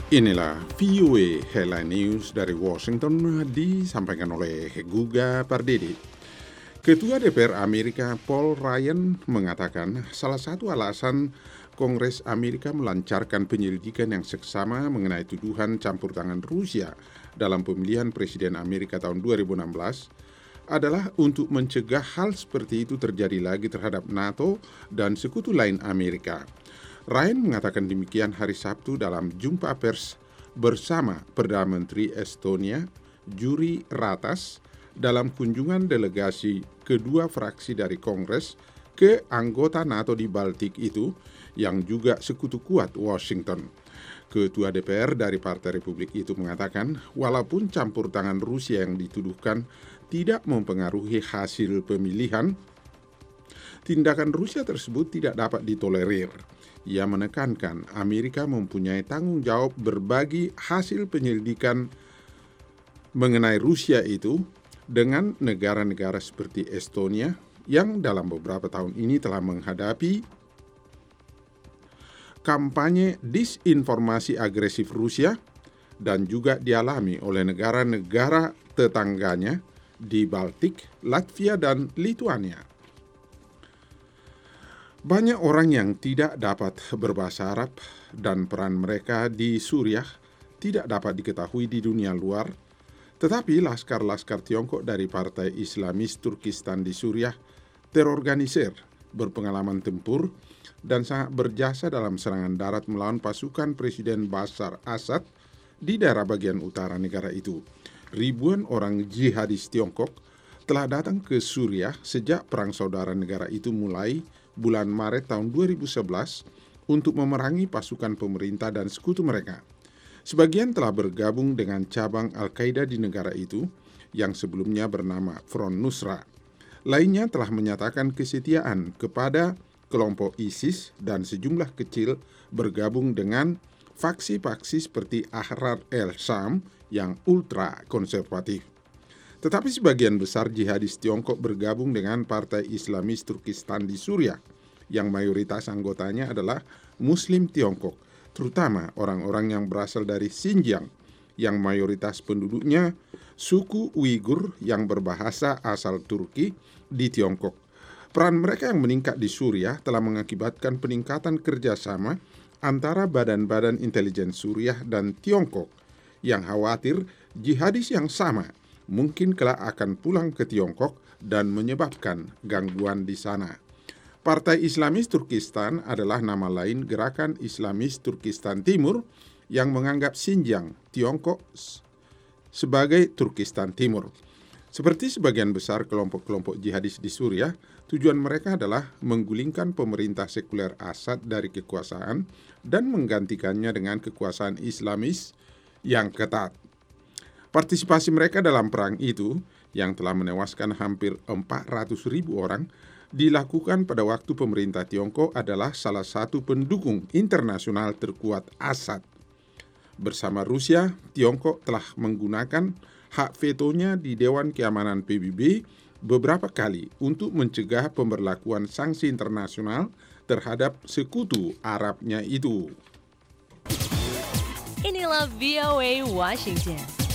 Inilah VOA Headline News dari Washington disampaikan oleh Guga Pardede. Ketua DPR Amerika Paul Ryan mengatakan salah satu alasan Kongres Amerika melancarkan penyelidikan yang seksama mengenai tuduhan campur tangan Rusia dalam pemilihan Presiden Amerika tahun 2016 adalah untuk mencegah hal seperti itu terjadi lagi terhadap NATO dan sekutu lain Amerika. Ryan mengatakan demikian hari Sabtu dalam jumpa pers bersama Perdana Menteri Estonia, Jüri Ratas, dalam kunjungan delegasi kedua fraksi dari Kongres ke anggota NATO di Baltik itu yang juga sekutu kuat Washington. Ketua DPR dari Partai Republik itu mengatakan walaupun campur tangan Rusia yang dituduhkan tidak mempengaruhi hasil pemilihan, tindakan Rusia tersebut tidak dapat ditolerir. Ia menekankan Amerika mempunyai tanggung jawab berbagi hasil penyelidikan mengenai Rusia itu dengan negara-negara seperti Estonia yang dalam beberapa tahun ini telah menghadapi kampanye disinformasi agresif Rusia dan juga dialami oleh negara-negara tetangganya di Baltik, Latvia, dan Lituania. Banyak orang yang tidak dapat berbahasa Arab dan peran mereka di Suriah tidak dapat diketahui di dunia luar, tetapi laskar-laskar Tiongkok dari Partai Islamis Turkistan di Suriah terorganisir, berpengalaman tempur, dan sangat berjasa dalam serangan darat melawan pasukan Presiden Bashar Assad di daerah bagian utara negara itu. Ribuan orang jihadis Tiongkok telah datang ke Suriah sejak perang saudara negara itu mulai bulan Maret tahun 2011 untuk memerangi pasukan pemerintah dan sekutu mereka. Sebagian telah bergabung dengan cabang Al-Qaeda di negara itu yang sebelumnya bernama Front Nusra. Lainnya telah menyatakan kesetiaan kepada kelompok ISIS dan sejumlah kecil bergabung dengan faksi-faksi seperti Ahrar el-Sham yang ultra konservatif. Tetapi sebagian besar jihadis Tiongkok bergabung dengan Partai Islamis Turkistan di Suriah, yang mayoritas anggotanya adalah Muslim Tiongkok, terutama orang-orang yang berasal dari Xinjiang, yang mayoritas penduduknya suku Uighur yang berbahasa asal Turki di Tiongkok. Peran mereka yang meningkat di Suriah telah mengakibatkan peningkatan kerjasama antara badan-badan intelijen Suriah dan Tiongkok, yang khawatir jihadis yang sama mungkin kelak akan pulang ke Tiongkok dan menyebabkan gangguan di sana. Partai Islamis Turkistan adalah nama lain Gerakan Islamis Turkistan Timur yang menganggap Xinjiang, Tiongkok sebagai Turkistan Timur. Seperti sebagian besar kelompok-kelompok jihadis di Suriah, tujuan mereka adalah menggulingkan pemerintah sekuler Assad dari kekuasaan dan menggantikannya dengan kekuasaan Islamis yang ketat. Partisipasi mereka dalam perang itu, yang telah menewaskan hampir 400.000 orang, dilakukan pada waktu pemerintah Tiongkok adalah salah satu pendukung internasional terkuat Assad. Bersama Rusia, Tiongkok telah menggunakan hak vetonya di Dewan Keamanan PBB beberapa kali untuk mencegah pemberlakuan sanksi internasional terhadap sekutu Arabnya itu. Inilah VOA Washington.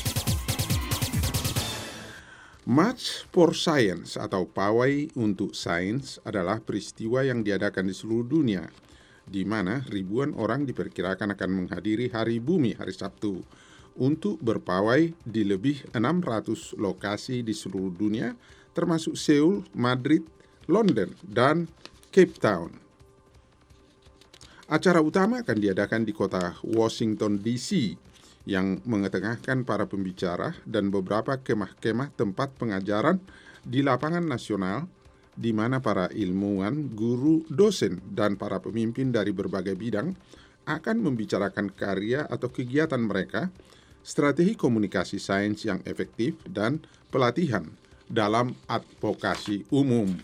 March for Science atau Pawai untuk Sains adalah peristiwa yang diadakan di seluruh dunia, di mana ribuan orang diperkirakan akan menghadiri Hari Bumi hari Sabtu untuk berpawai di lebih 600 lokasi di seluruh dunia, termasuk Seoul, Madrid, London, dan Cape Town. Acara utama akan diadakan di kota Washington, D.C., yang mengetengahkan para pembicara dan beberapa kemah-kemah tempat pengajaran di lapangan nasional, di mana para ilmuwan, guru, dosen, dan para pemimpin dari berbagai bidang akan membicarakan karya atau kegiatan mereka, strategi komunikasi sains yang efektif, dan pelatihan dalam advokasi umum.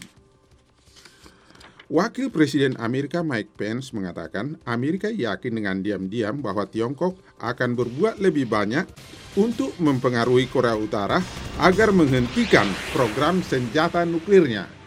Wakil Presiden Amerika Mike Pence mengatakan Amerika yakin dengan diam-diam bahwa Tiongkok akan berbuat lebih banyak untuk mempengaruhi Korea Utara agar menghentikan program senjata nuklirnya.